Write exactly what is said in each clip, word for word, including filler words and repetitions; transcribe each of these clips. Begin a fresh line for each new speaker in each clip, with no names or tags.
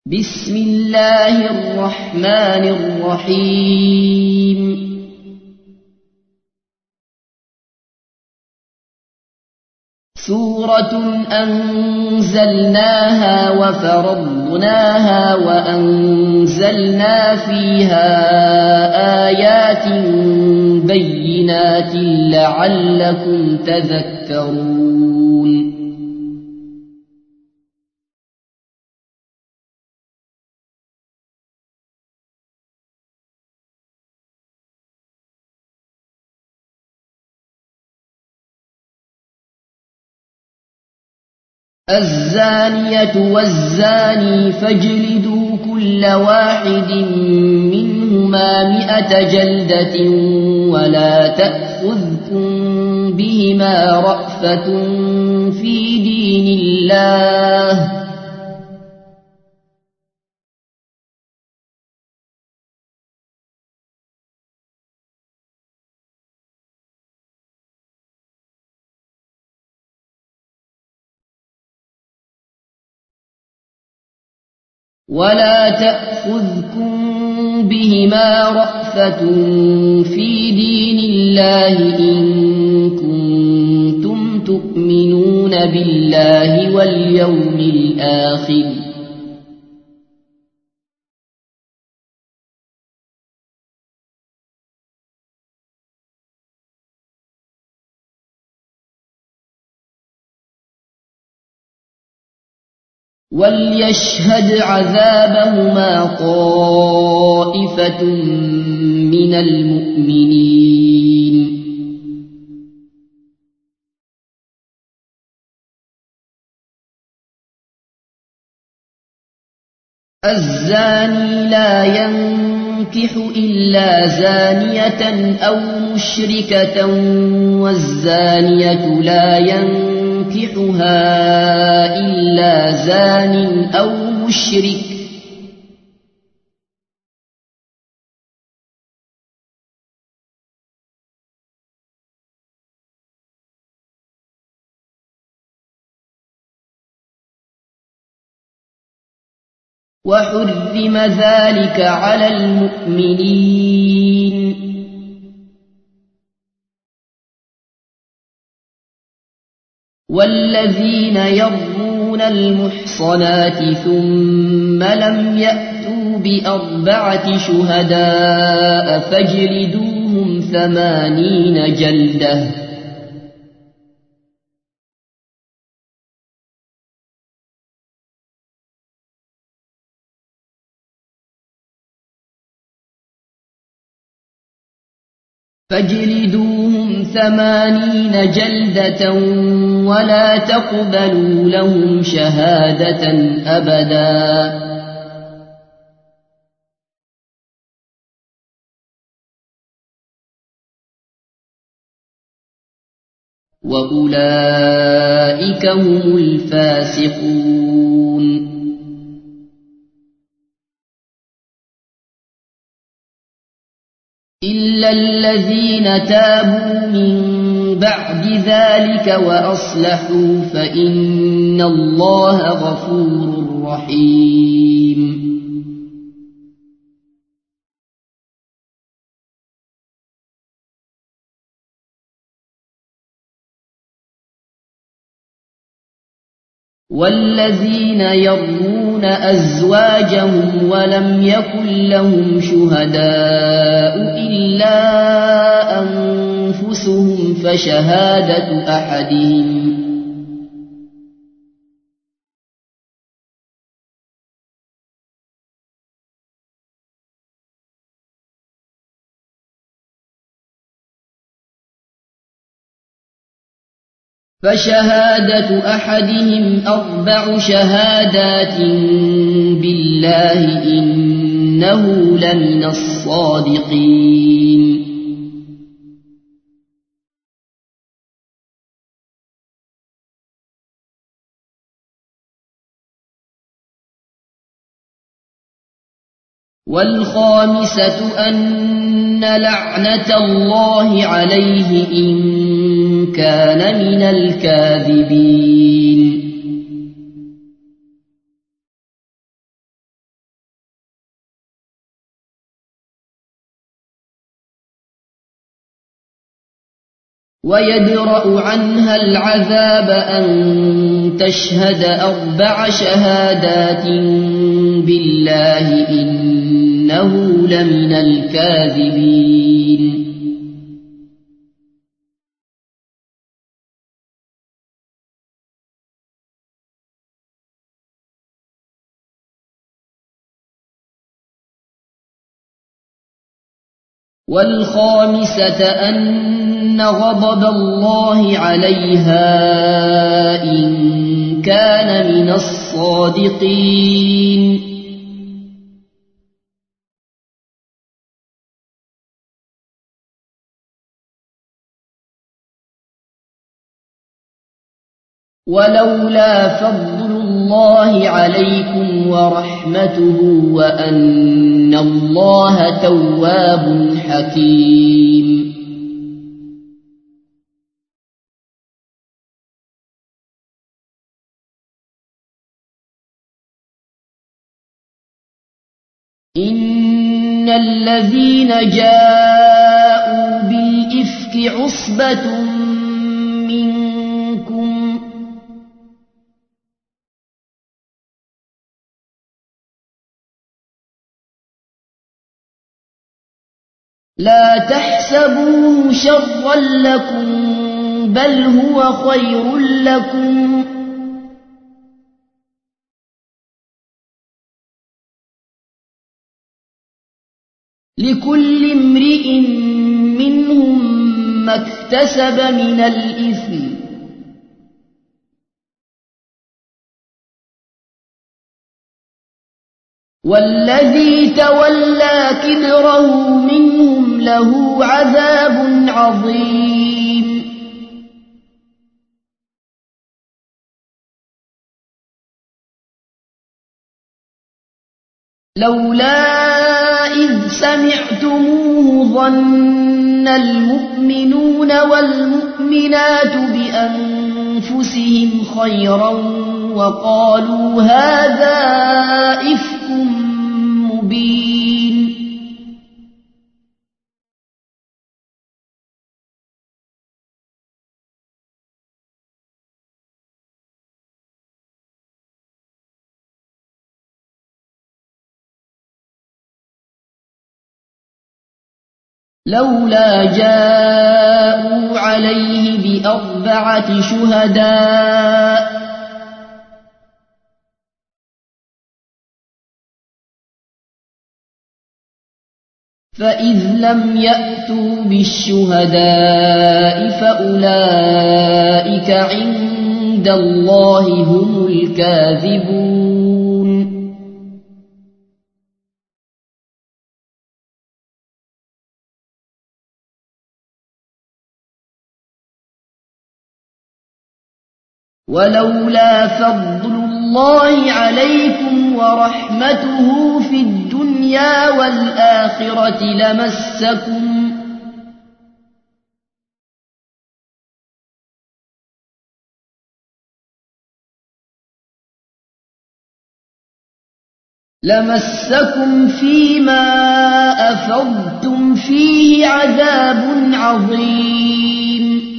بسم الله الرحمن الرحيم. سورة أنزلناها وفرضناها وأنزلنا فيها آيات بينات لعلكم تذكرون. الزانية والزاني فاجلدوا كل واحد منهما مئة جلدة ولا تأخذكم بهما رأفة في دين الله ولا تأخذكم بهما رأفة في دين الله إن كنتم تؤمنون بالله واليوم الآخر. وليشهد عذابهما طائفة من المؤمنين. الزاني لا ينكح إلا زانية أو مشركة والزانية لا ينكحها إلا زان أو مشرك وحرم ذلك على المؤمنين. والذين يرمون المحصنات ثم لم يأتوا بأربعة شهداء فاجلدوهم ثمانين جلدة فاجلدوهم ثمانين جلدة ولا تقبلوا لهم شهادة أبدا وأولئك هم الفاسقون. إلا الذين تابوا من بعد ذلك وأصلحوا فإن الله غفور رحيم. والذين يرمون أزواجهم ولم يكن لهم شهداء إلا أنفسهم فشهادة أحدهم فشهادة أحدهم أربع شهادات بالله إنه لمن الصادقين. والخامسة أن لعنة الله عليه إن كان من الكاذبين. ويدرأ عنها العذاب أن تشهد أربع شهادات بالله إنه لمن الكاذبين. والخامسة أن غضب الله عليها إن كان من الصادقين. ولولا فضل الله عليكم ورحمته وأن الله تواب حكيم. إن الذين جاءوا بالإفك عصبة منكم لا تحسبوه شرا لكم بل هو خير لكم لكل امرئ منهم ما اكتسب من الإثم والذي تولى كبره منهم له عذاب عظيم. لولا إذ سمعتموه ظن المؤمنون والمؤمنات بأنفسهم خيرا وقالوا هذا إفك مبين. لولا جاءوا عليه بأربعة شهداء فإذ لم يأتوا بالشهداء فأولئك عند الله هم الكاذبون. ولولا فضل الله عليكم ورحمته في الدنيا والآخرة لمسكم لمسكم فيما أفضتم فيه عذاب عظيم.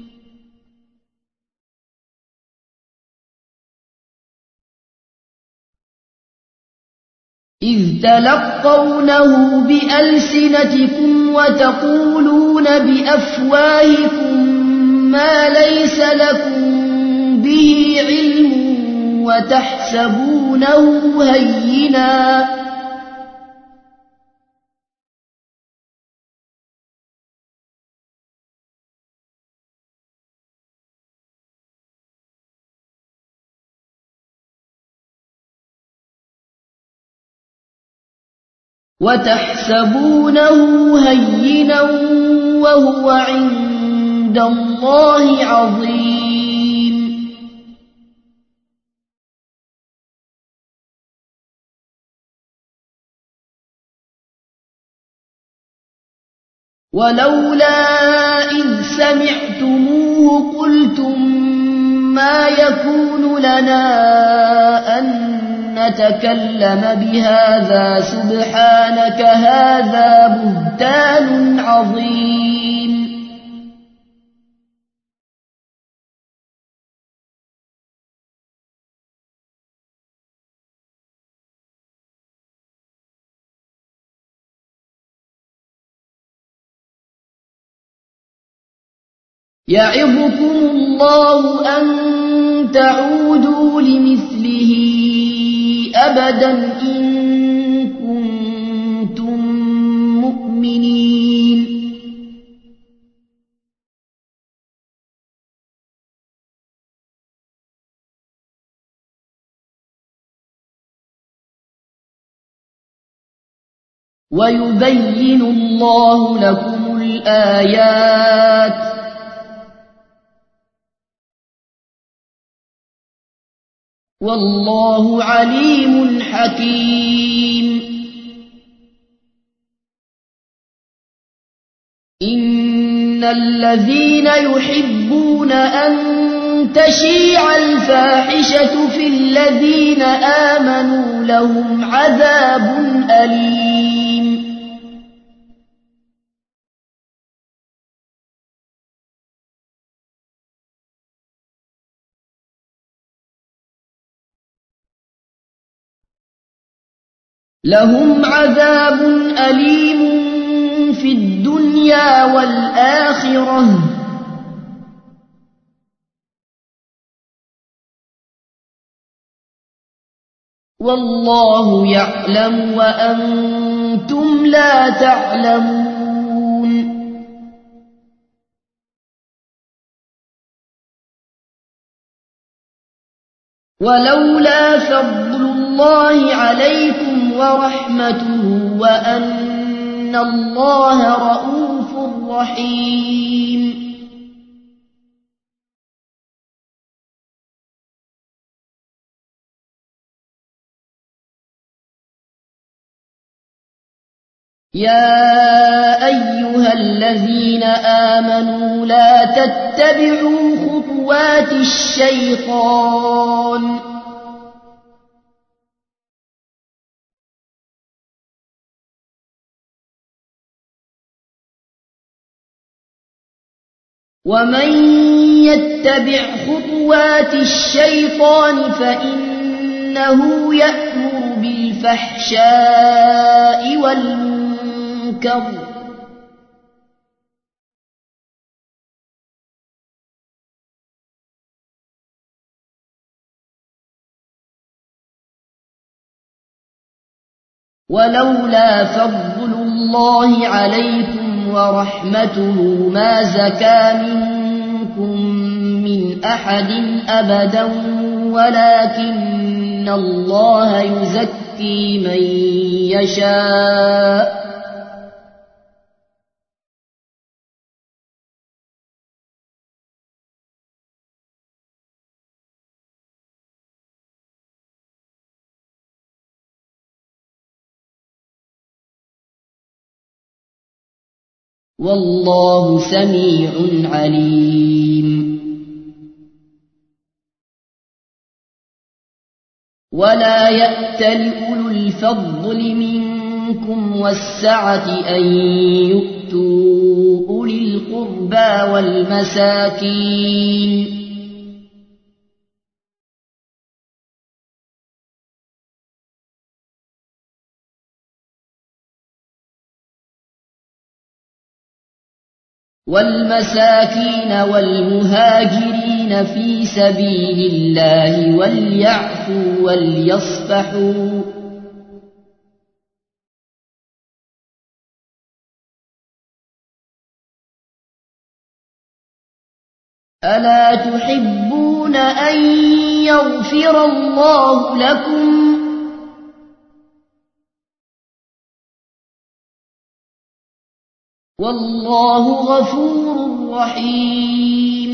إذ تلقونه بألسنتكم وتقولون بأفواهكم ما ليس لكم به علم وتحسبونه هينا وتحسبونه هينا وهو عند الله عظيم. ولولا إذ سمعتموه قلتم ما يكون لنا أن نتكلم بهذا سبحانك هذا بهتان عظيم. يعظكم الله أن تعودوا لمثله أبدا إن كنتم مؤمنين ويبين الله لكم الآيات والله عليم حكيم إن الذين يحبون أن تشيع الفاحشة في الذين آمنوا لهم عذاب أليم لهم عذاب أليم في الدنيا والآخرة والله يعلم وأنتم لا تعلمون ولولا فضل الله عليكم ورحمته وأن الله رؤوف رحيم يا أيها الذين آمنوا لا تتبعوا خطوات الشيطان ومن يتبع خطوات الشيطان فإنه يأمر بالفحشاء والمنكر ولولا فضل الله عليكم ورحمته ما زكى منكم من أحد أبدا ولكن الله يزكي من يشاء والله سميع عليم ولا يأتل أولو الفضل منكم والسعة أن يؤتوا أولي القربى والمساكين والمساكين والمهاجرين في سبيل الله وليعفوا وليصفحوا ألا تحبون أن يغفر الله لكم والله غفور رحيم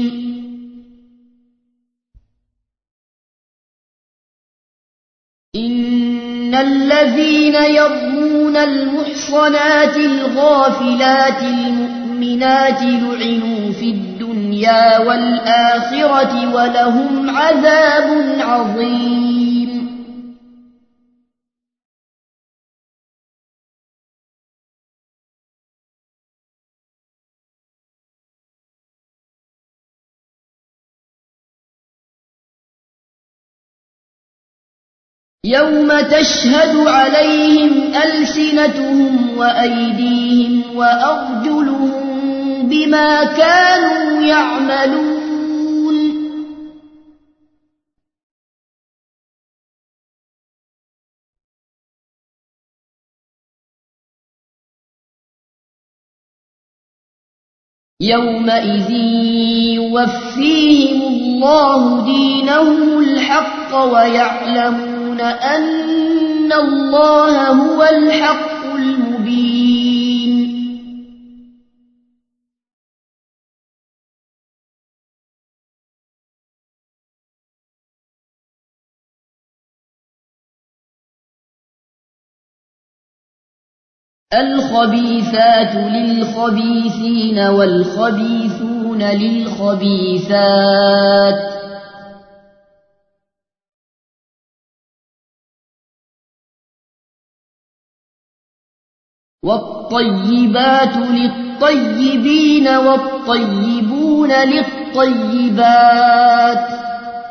إن الذين يرمون المحصنات الغافلات المؤمنات لعنوا في الدنيا والآخرة ولهم عذاب عظيم يوم تشهد عليهم ألسنتهم وأيديهم وأرجلهم بما كانوا يعملون يومئذ يوفيهم الله دينهم الحق ويعلمون أن الله هو الحق المبين الخبيثات للخبيثين والخبيثون للخبيثات والطيبات للطيبين والطيبون للطيبات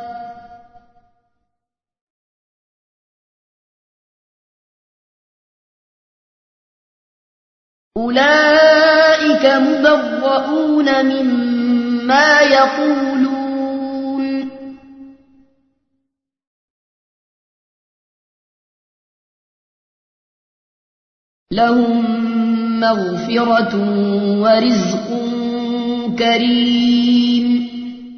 أولئك مبرؤون مما يقولون لهم مغفرة ورزق كريم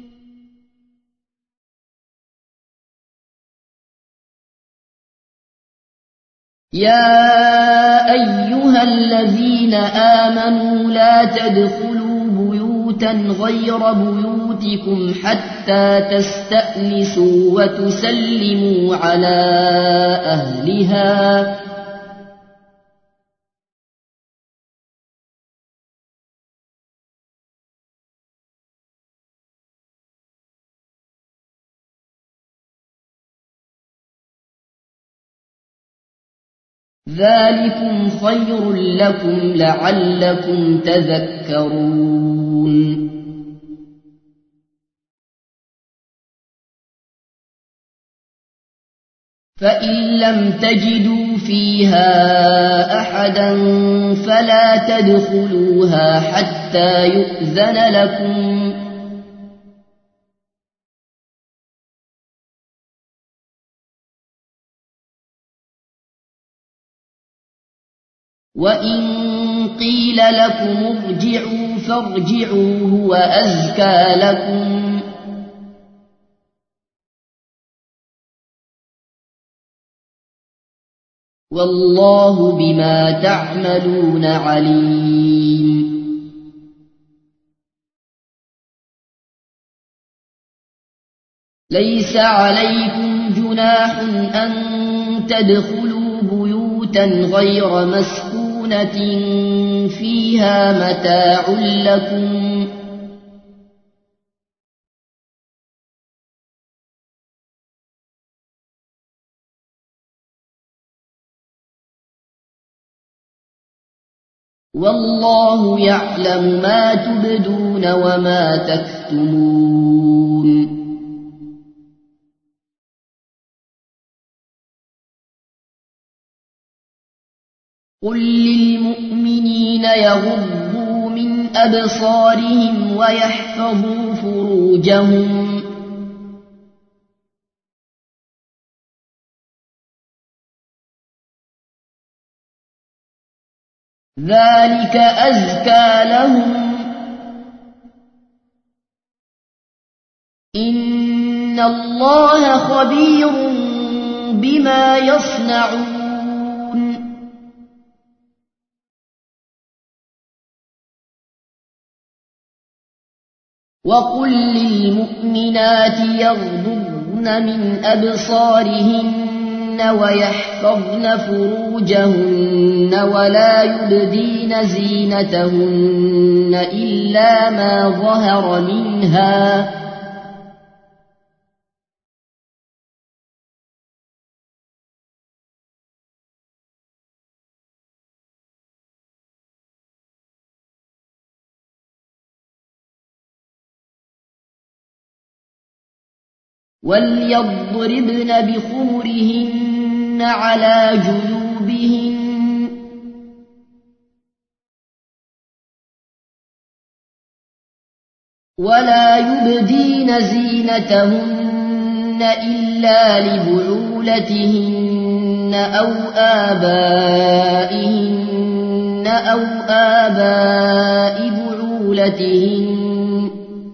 يا أيها الذين آمنوا لا تدخلوا بيوتا غير بيوتكم حتى تستأنسوا وتسلموا على أهلها ذلكم خير لكم لعلكم تذكرون فإن لم تجدوا فيها أحدا فلا تدخلوها حتى يؤذن لكم وإن قيل لكم ارجعوا فارجعوا هو أزكى لكم والله بما تعملون عليم ليس عليكم جناح أن تدخلوا بيوتا غير مسكونة فيها متاع لكم والله يعلم ما تبدون وما تكتمون قل للمؤمنين يغضوا من أبصارهم ويحفظوا فروجهم ذلك أزكى لهم إن الله خبير بما يصنعون وقل للمؤمنات يغضضن من أبصارهن ويحفظن فروجهن ولا يبدين زينتهن إلا ما ظهر منها وليضربن بخمرهن على جيوبهن ولا يبدين زينتهن إلا لبعولتهن أو آبائهن أو آباء بعولتهن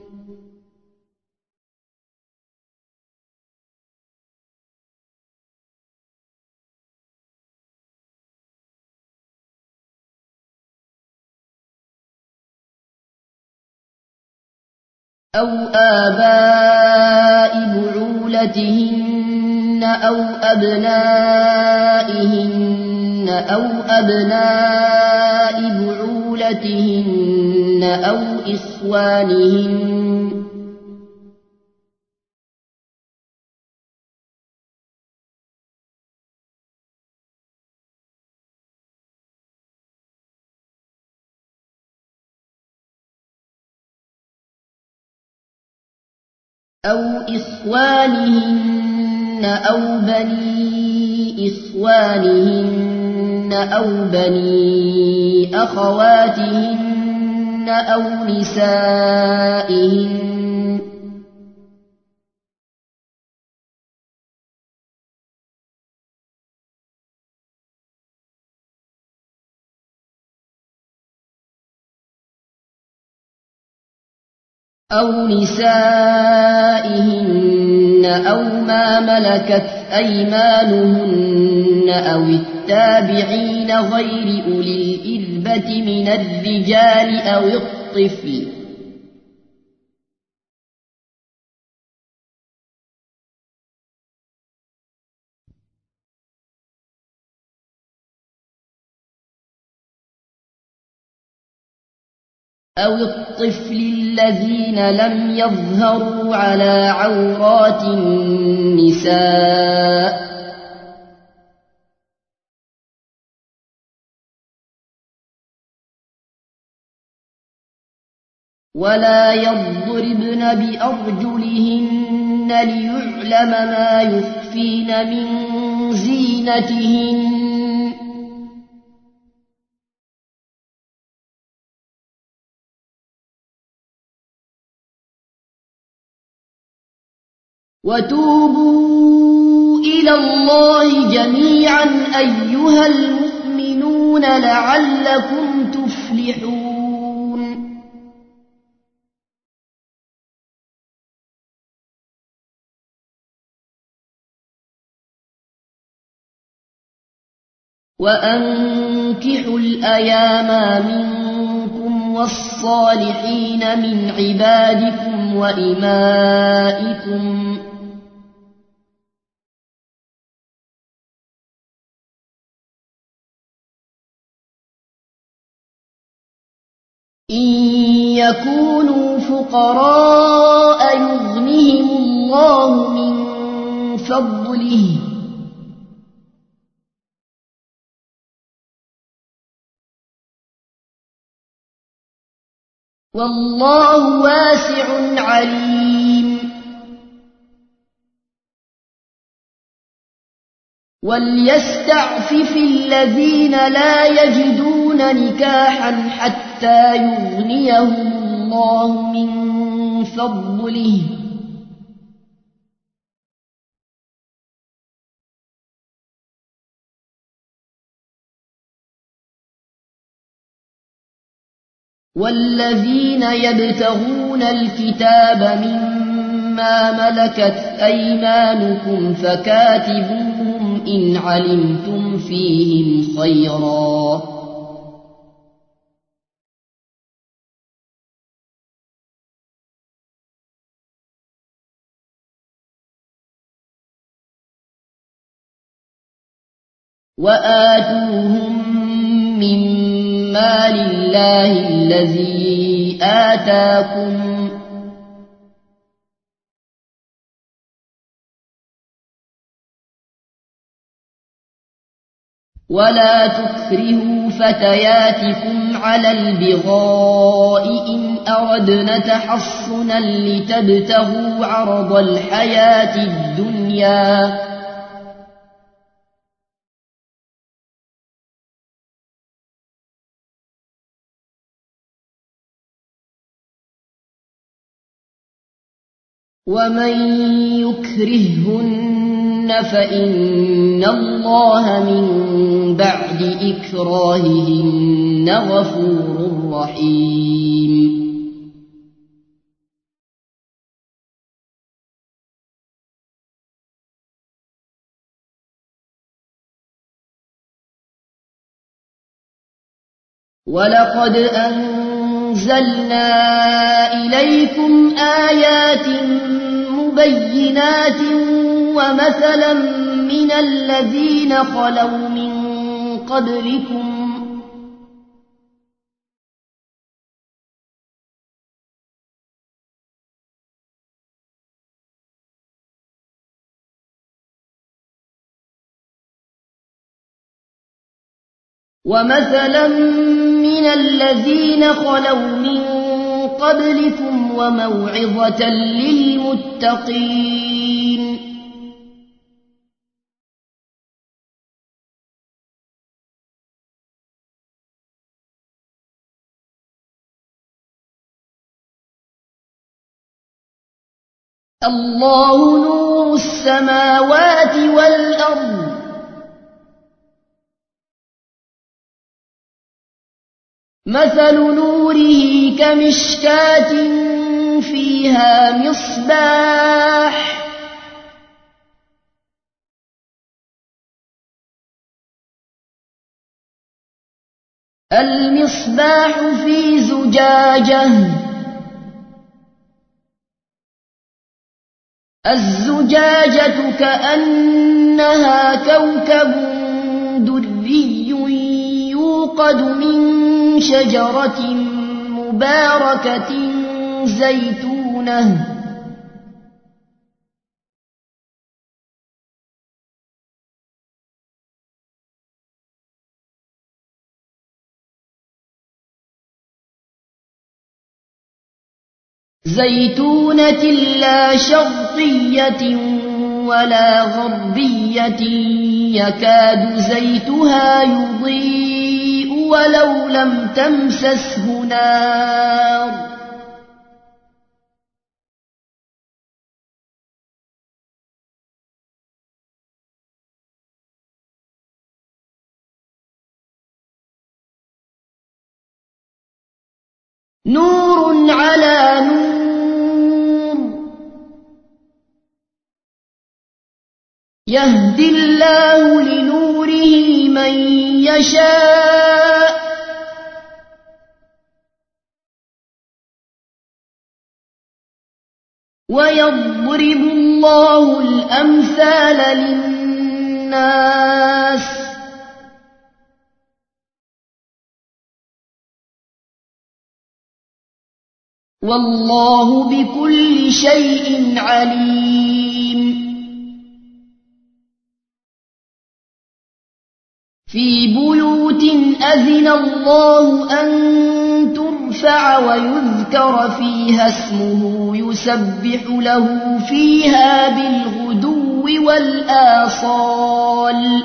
أو آباء بعولتهن أو أبنائهن أو أبناء بعولتهن أو إخوانهن أو إخوانهن أو بني إخوانهن أو بني أخواتهن أو نسائهن أو نسائهن أو ما ملكت أيمانهن أو التابعين غير أولي الإربة من الرجال أو الطفل أو الطفل الذين لم يظهروا على عورات النساء ولا يضربن بأرجلهن ليعلم ما يخفين من زينتهن وتوبوا إلى الله جميعا أيها المؤمنون لعلكم تفلحون وأنكحوا الأيام منكم والصالحين من عبادكم وإمائكم إن يكونوا فقراء يغنهم الله من فضله والله واسع عليم وليستعفف الذين لا يجدون نكاحا حتى يغنيهم الله من فضله والذين يبتغون الكتاب مما ملكت أيمانكم فكاتبوهم إن علمتم فيهم خيرا وآتوهم مما لله الذي آتاكم ولا تكرهوا فتياتكم على البغاء إن أردنا تحصنا لتبتغوا عرض الحياة الدنيا ومن يكرههن فإن الله من بعد إكراههن غفور رحيم. ولقد أنزلنا إليكم آيات مبينات ومثلا من الذين خلوا من قبلكم ومثلا من الذين خلوا من قبلكم وموعظة للمتقين. الله نور السماوات والأرض مثل نوره كمشكاة فيها مصباح المصباح في زجاجة الزجاجة كأنها كوكب دري يوقد من شجرة مباركة زيتونة زيتونة لا شرقية ولا غربية يكاد زيتها يضيء ولو لم تمسسه نار نور على نور يهدي الله لنوره من يشاء ويضرب الله الأمثال للناس والله بكل شيء عليم. في بيوت أذن الله أن ترفع ويذكر فيها اسمه يسبح له فيها بالغدو والآصال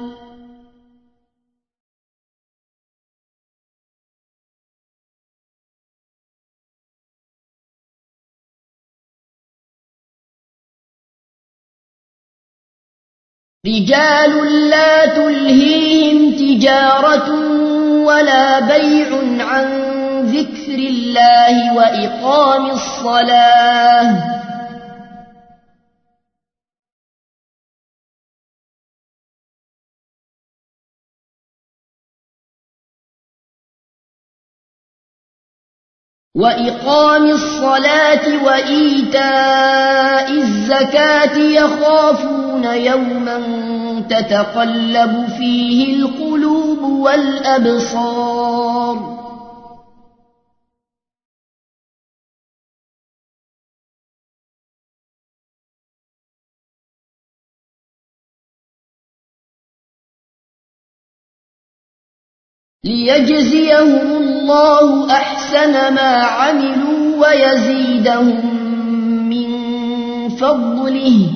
رجال لا تلهيهم تجارة ولا بيع عن ذكر الله وإقام الصلاة وإقام الصلاة وإيتاء الزكاة يخافون يوما تتقلب فيه القلوب والأبصار ليجزيهم الله أحسن ما عملوا ويزيدهم من فضله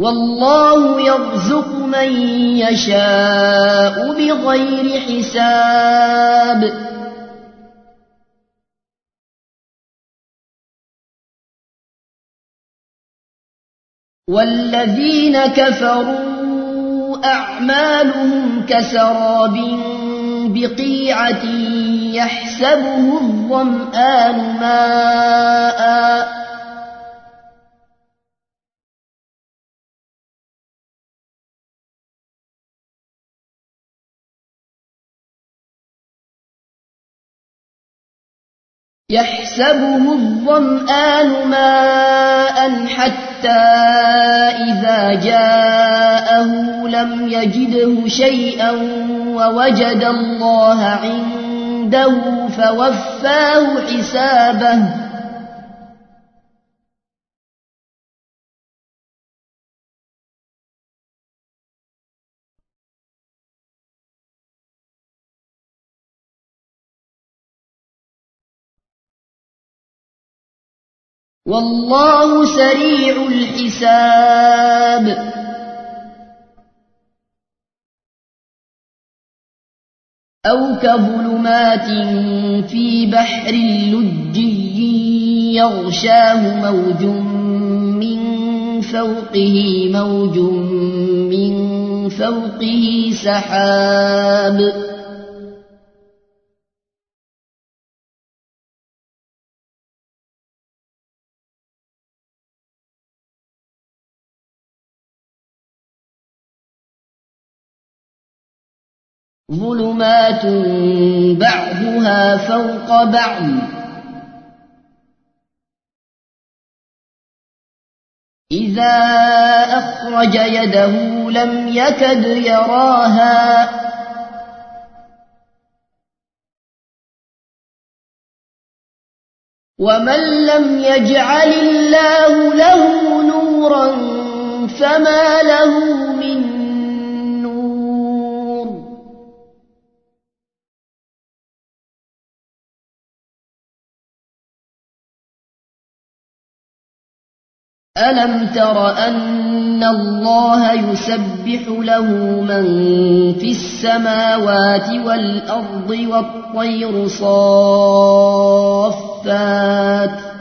والله يرزق من يشاء بغير حساب والذين كفروا أعمالهم كسراب بقيعة يحسبه الظمآن ماءً يحسبه الظمآن ماء حتى إذا جاءه لم يجده شيئا ووجد الله عنده فوفاه حسابه والله سريع الحساب أو كظلمات في بحر لجي يغشاه موج من فوقه موج من فوقه سحاب ظلمات بعضها فوق بعض إذا أخرج يده لم يكد يراها ومن لم يجعل الله له نورا فما له من ألم تر أن الله يسبح له من في السماوات والأرض والطير صافات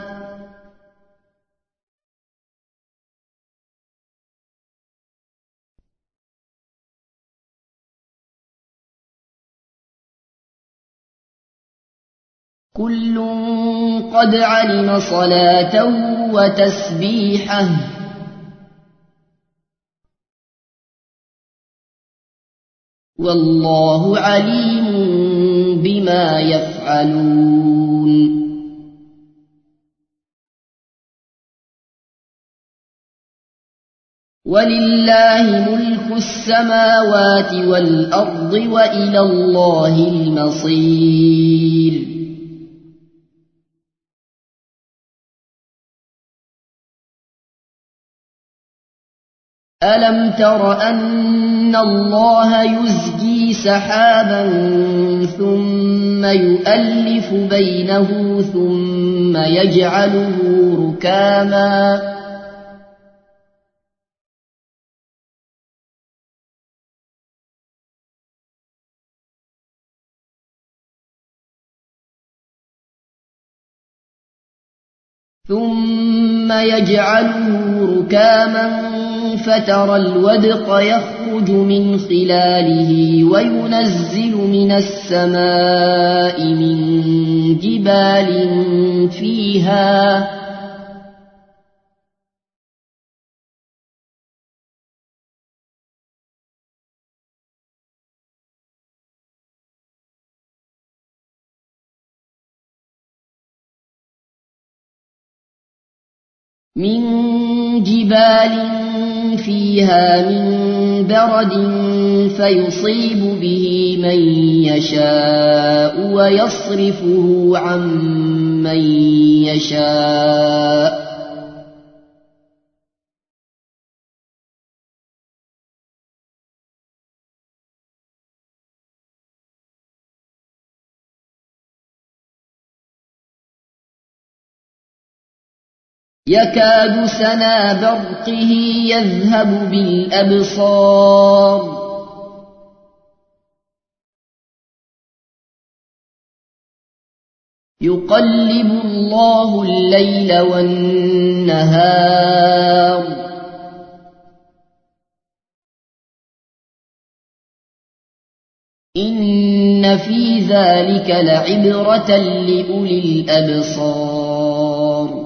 كل قد علم صلاته وتسبيحه والله عليم بما يفعلون ولله ملك السماوات والأرض وإلى الله المصير ألم تر أن الله يزجي سحابا ثم يؤلف بينه ثم يجعله ركاما ثم يجعله ركاما فترى الودق يخرج من خلاله وينزل من السماء من جبال فيها من جبال فيها من برد فيصيب به من يشاء ويصرفه عن من يشاء يكاد سنا برقه يذهب بالأبصار يقلب الله الليل والنهار إن في ذلك لعبرة لأولي الأبصار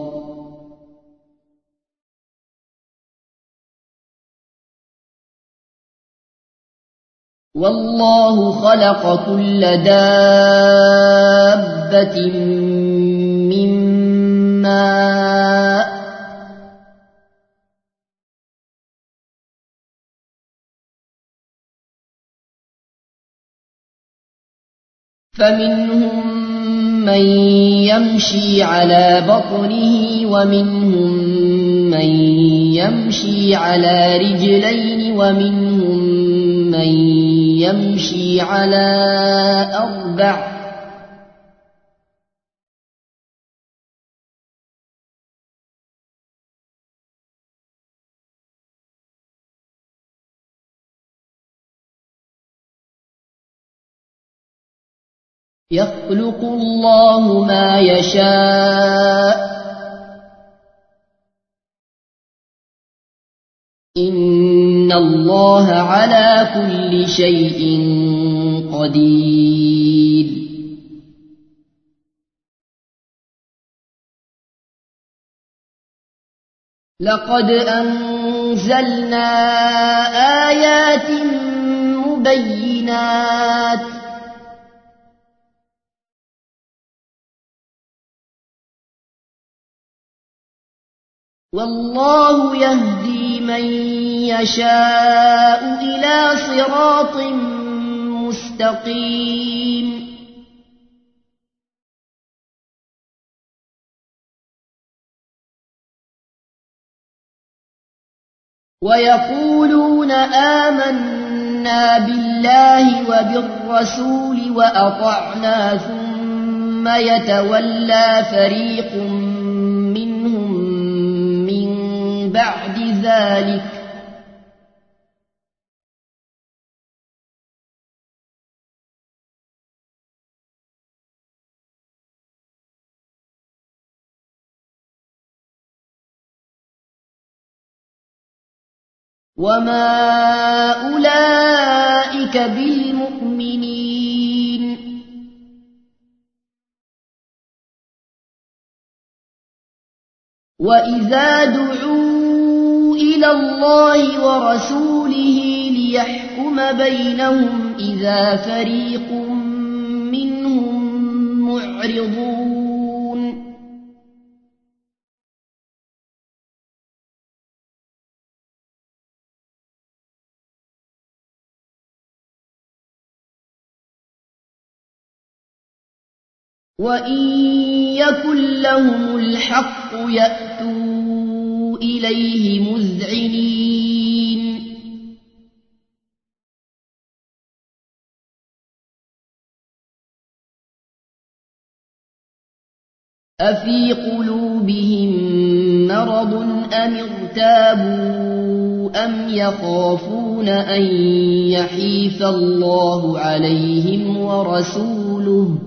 والله خلق كل دابة من ماء فمنهم من يمشي على بطنه ومنهم من يمشي على رجلين ومنهم من يمشي على أربع يخلق الله ما يشاء إن الله على كل شيء قدير لقد أنزلنا آيات مبينات والله يهدي من يشاء إلى صراط مستقيم ويقولون آمنا بالله وبالرسول وأطعنا ثم يتولى فريق منهم من بعد ذلك وما أولئك بالمؤمنين وإذا دعوا إلى الله ورسوله ليحكم بينهم إذا فريق منهم معرضون وإن يكن لهم الحق يأتوا إليه مذعنين أفي قلوبهم مرض أم ارتابوا أم يخافون أن يحيف الله عليهم ورسوله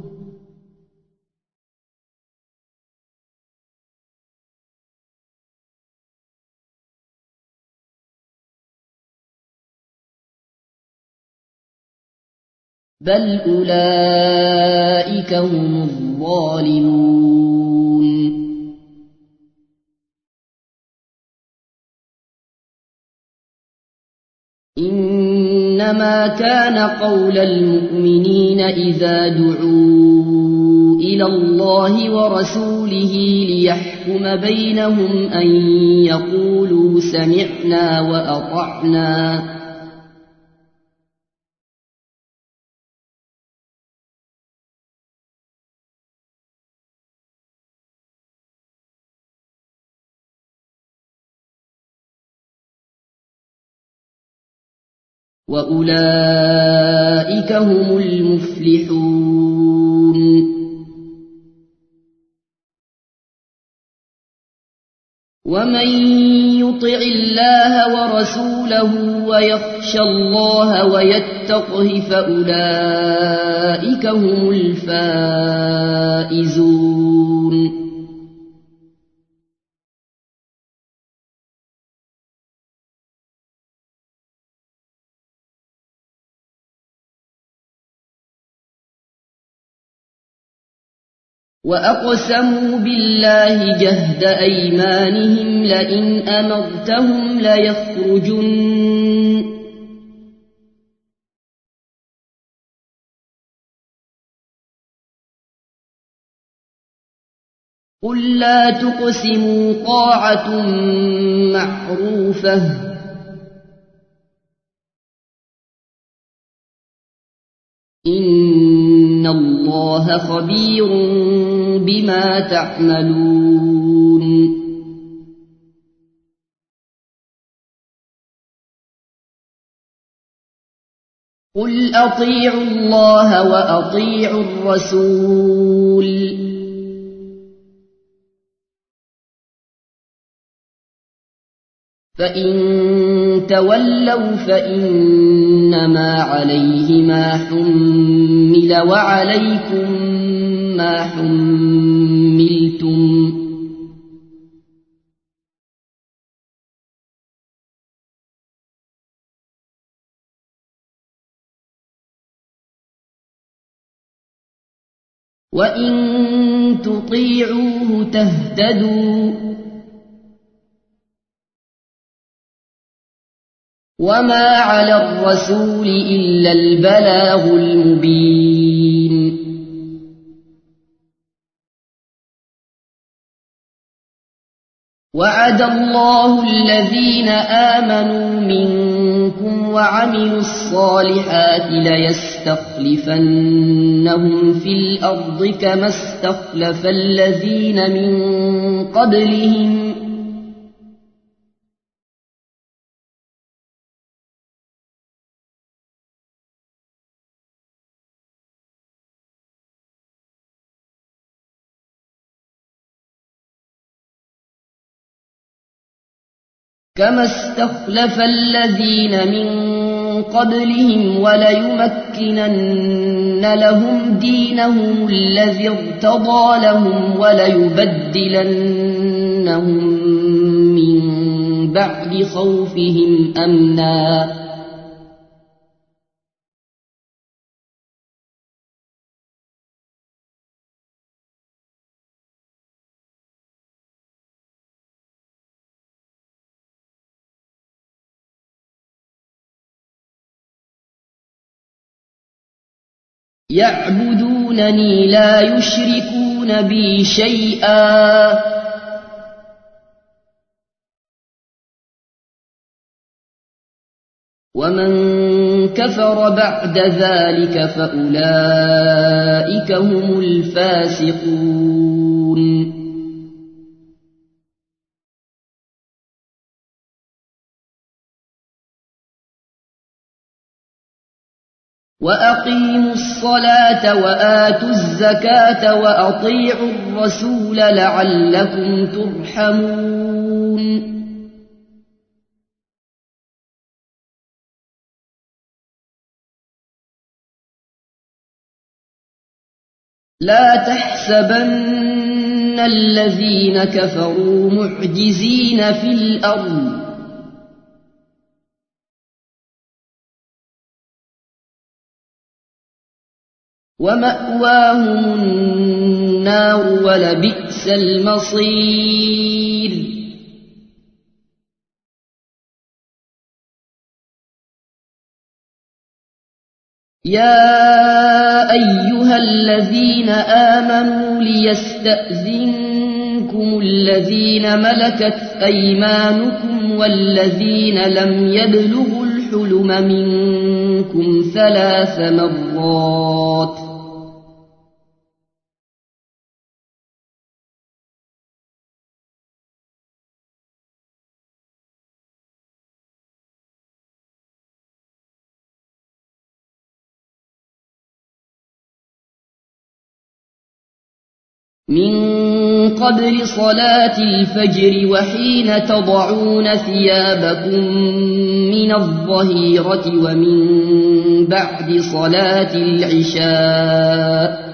بل أولئك هم الظالمون إنما كان قول المؤمنين إذا دعوا إلى الله ورسوله ليحكم بينهم أن يقولوا سمعنا وأطعنا وأولئك هم المفلحون ومن يطع الله ورسوله ويخشى الله ويتقه فأولئك هم الفائزون وأقسموا بالله جهد أيمانهم لئن أمرتهم ليخرجن قل لا تقسموا طاعة معروفة إن الله خبير بما تعملون قل أطيعوا الله وأطيعوا الرسول فإن تولوا فإنما عليه ما حمل وعليكم ما حملتم وإن تطيعوه تهتدوا وما على الرسول إلا البلاغ المبين وعد الله الذين آمنوا منكم وعملوا الصالحات ليستخلفنهم في الأرض كما استخلف الذين من قبلهم كما استخلف الذين من قبلهم وليمكنن لهم دينهم الذي ارتضى لهم وليبدلنهم من بعد خوفهم أمنا يعبدونني لا يشركون بي شيئا ومن كفر بعد ذلك فأولئك هم الفاسقون وأقيموا الصلاة وآتوا الزكاة وأطيعوا الرسول لعلكم ترحمون لا تحسبن الذين كفروا معجزين في الأرض ومأواهم النار ولبئس المصير يا أيها الذين آمنوا ليستأذنكم الذين ملكت أيمانكم والذين لم يبلغوا الحلم منكم ثلاث مرات من قبل صلاة الفجر وحين تضعون ثيابكم من الظهيرة ومن بعد صلاة العشاء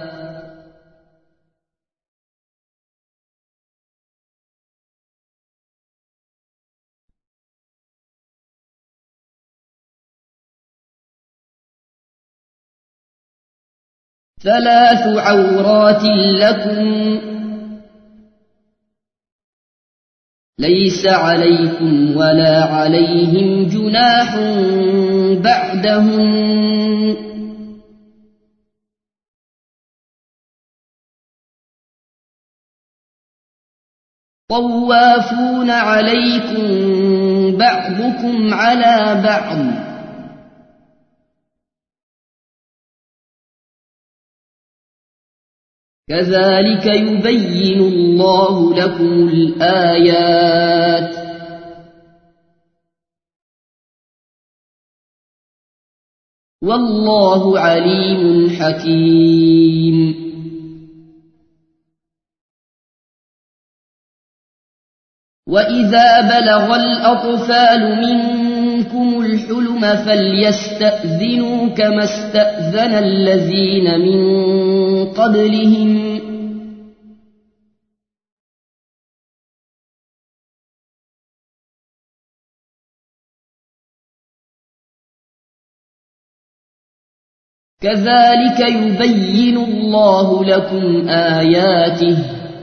ثلاث عورات لكم ليس عليكم ولا عليهم جناح بعدهم طوافون عليكم بعضكم على بعض كذلك يبين الله لكم الآيات والله عليم حكيم وإذا بلغ الأطفال منكم الحلم فليستأذنوا كما استأذن الذين من قبلهم كذلك يبين الله لكم آياته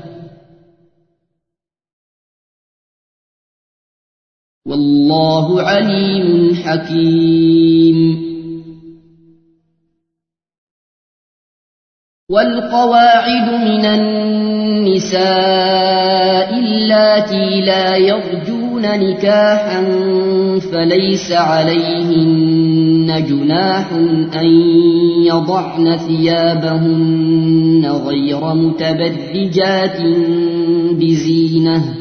والله عليم حكيم والقواعد من النساء اللاتي لا يرجون نكاحا فليس عليهن جناح أن يضعن ثيابهن غير متبرجات بزينة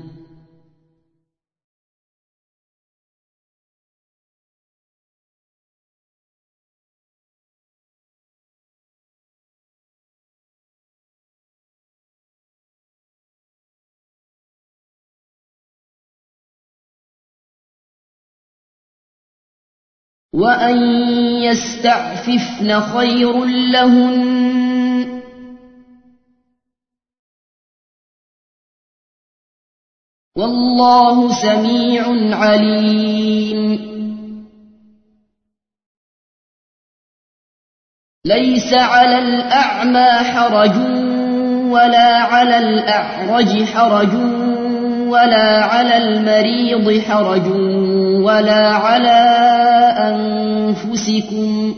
وأن يستعففن خير لهن والله سميع عليم ليس على الأعمى حرج ولا على الأعرج حرج ولا على المريض حرج ولا على أنفسكم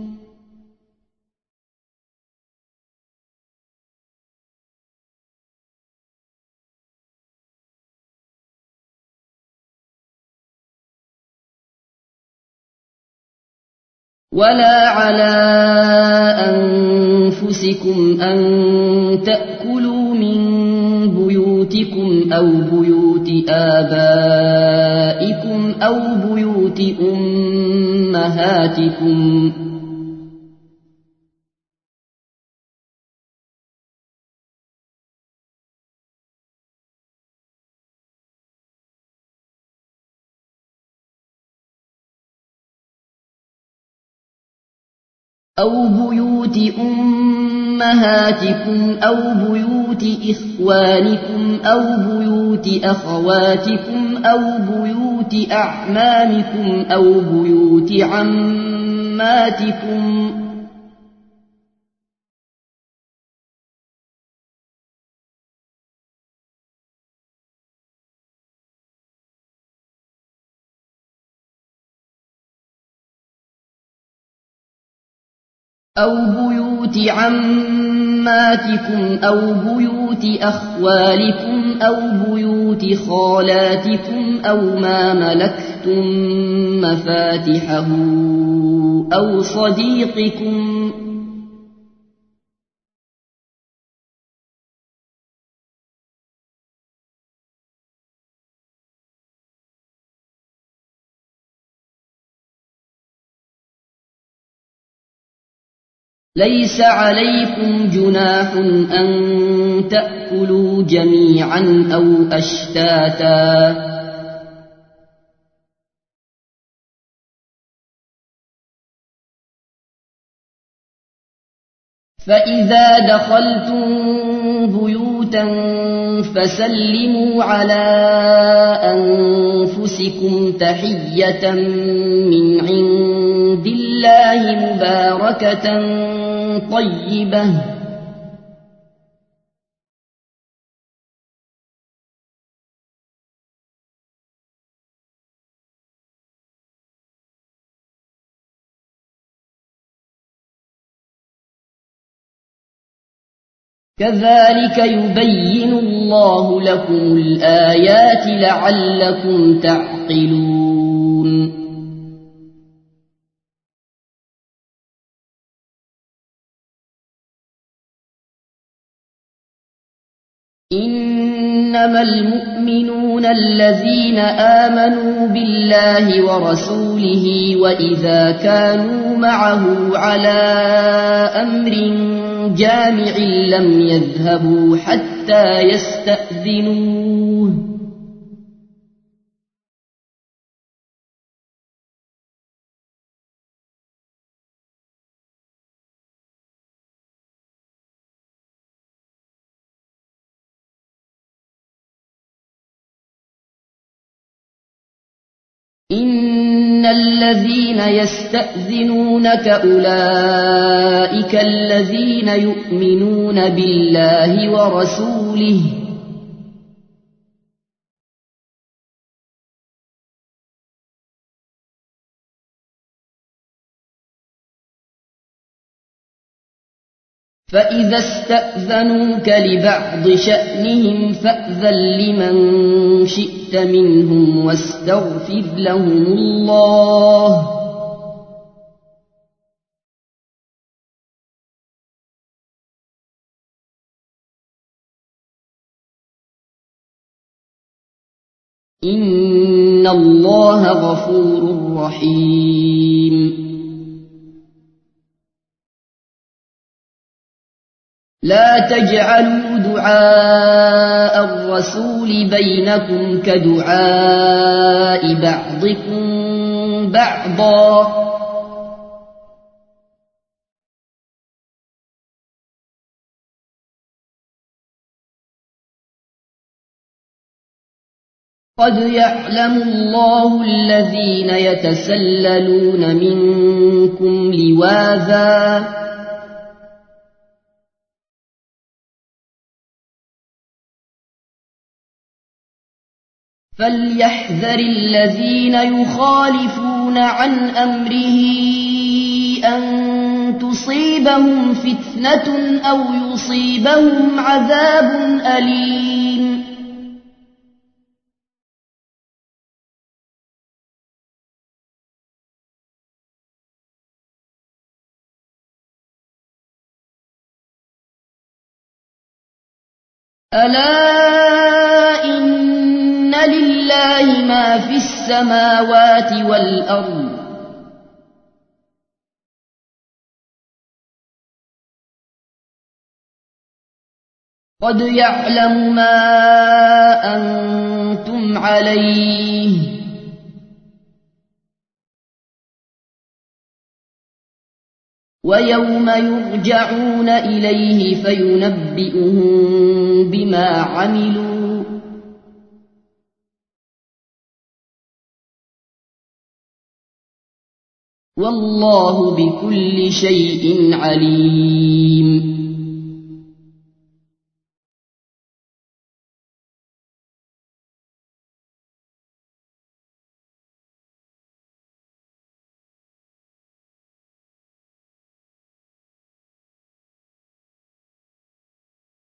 ولا على أنفسكم أن تأكلوا من بيوتكم أو بيوت آبائكم أو بيوت أمهاتكم أو بيوت أمهاتكم أو بيوت إخوانكم أو بيوت أخواتكم أو بيوت أعمامكم أو بيوت عماتكم أو بيوت عماتكم أو بيوت أخوالكم أو بيوت خالاتكم أو ما ملكتم مفاتحه أو صديقكم ليس عليكم جناح أن تأكلوا جميعا أو أشتاتا فإذا دخلتم بيوتا فسلموا على أنفسكم تحية من عند الله مباركة طيبة كذلك يبين الله لكم الآيات لعلكم تعقلون إنما المؤمنون الذين آمنوا بالله ورسوله وإذا كانوا معه على أمر جامع لم يذهبوا حتى يستأذنوه إن الذين يستأذنونك أولئك الذين يؤمنون بالله ورسوله فإذا استأذنوك لبعض شأنهم فأذن لمن شئت منهم واستغفر لهم الله إن الله غفور رحيم لا تجعلوا دعاء الرسول بينكم كدعاء بعضكم بعضا قد يعلم الله الذين يتسللون منكم لواذا فليحذر الذين يخالفون عن أمره أن تصيبهم فتنة أو يصيبهم عذاب أليم ألا إن لله ما في السماوات والأرض قد يعلم ما أنتم عليه ويوم يرجعون إليه فينبئهم بما عملوا والله بكل شيء عليم